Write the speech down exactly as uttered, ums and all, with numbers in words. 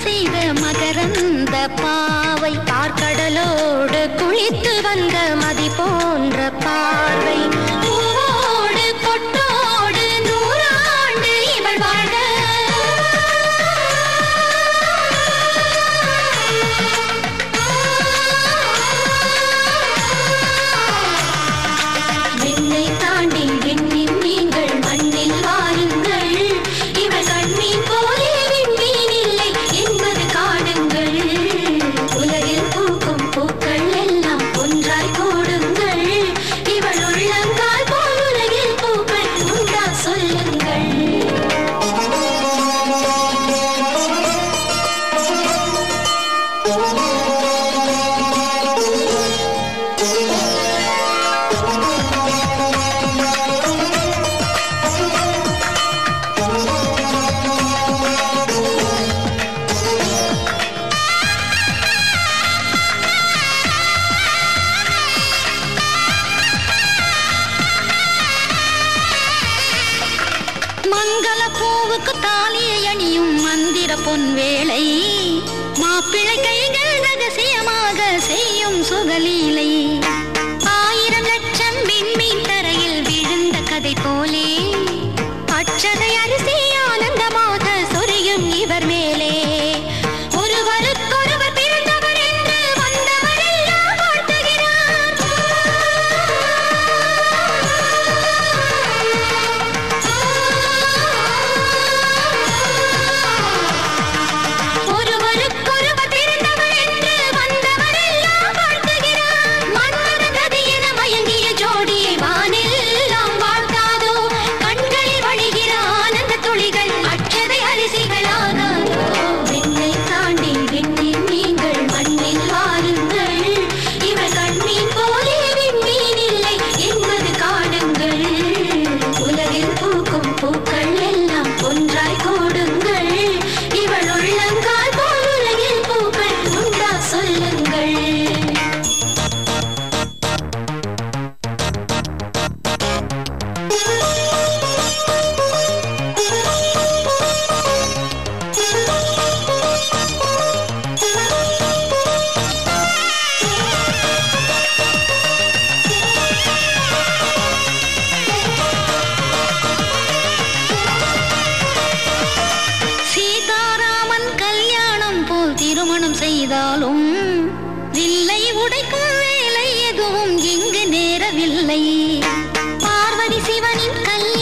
செய்த மகரந்த பாவை பார்க்கடலோடு குளித்து வந்த மதி போன்ற பார்வை பூவோடு பொட்டோடு நூறாண்டு இவள் வாழ விண்ணை தாண்டி விண்ணின் நீங்கள் மண்ணில் வாருங்கள் இவள் கண்மீன் போலே விண்மீன் இல்லை என்பது காணுங்கள் உலகில் பூக்கும் பூக்கள் எல்லாம் ஒன்றாய் கூடுங்கள் இவள் உள்ளங்கால் போல் உலகில் பூக்கள் உண்டா சொல்லுங்கள் மங்கள பூவுக்கு தாலியை அணியும் மந்திர பொன் வேளை மாப்பிள்ளை கைகள் ரகசியமாக செய்யும் சுகலீலை ஆயிரம் லட்சம் விண்மீன் தரையில் விழுந்த கதை போலே அச்சதை அரிசி ஆனந்தமாக சொரியும் இவர் மேலே ஒருவருக்கொருவர் பிறந்தவர் என்று வந்தவர் எல்லாம் வாழ்த்துகிறார் ஒருவருக்கொருவர் பிறந்தவர் என்று வந்தவர் எல்லாம் வாழ்த்துகிறார் மன்மத கதி என மயங்கிய ஜோடியை வானெல்லாம் வாழ்த்தாதோ கண்களில் வழிகிற ஆனந்த துளிகள் அச்சதை அரிசிகளாகாதோ விண்ணை தாண்டி விண்ணில் நீங்கள் மண்ணில் வாருங்கள் இவள் கண்மீன் போலே விண்மீன் இல்லை என்பது காணுங்கள் உலகில் பூக்கும் பூக்கள் எல்லாம் ஒன்றாய் கூடுங்கள் இவள் உள்ளங்கால் போல் உலகில் பூக்கள் உண்டா சொல்லுங்கள் சீதாராமன் கல்யாணம் போல் திருமணம் செய்தாலும் வில்லை உடைக்கும் வேலை எதுவும் இங்கு நேரவில்லை பார்வதி சிவனின் கல்யாணம்